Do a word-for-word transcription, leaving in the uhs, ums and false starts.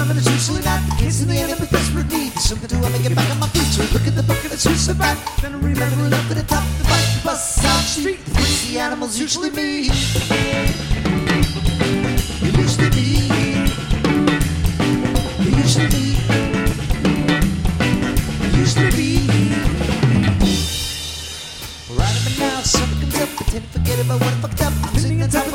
and it's usually not the case in the end of a desperate need. Something to do, I make it back on my feet. So I look at the book and it's who survived. Then I remember to look at the top of the bike, the bus, South Street. The place the animals usually meet. It used to be. It used to be. It used to be. Right up and now, something comes up, pretend to forget about what I fucked up. I'm sitting on top of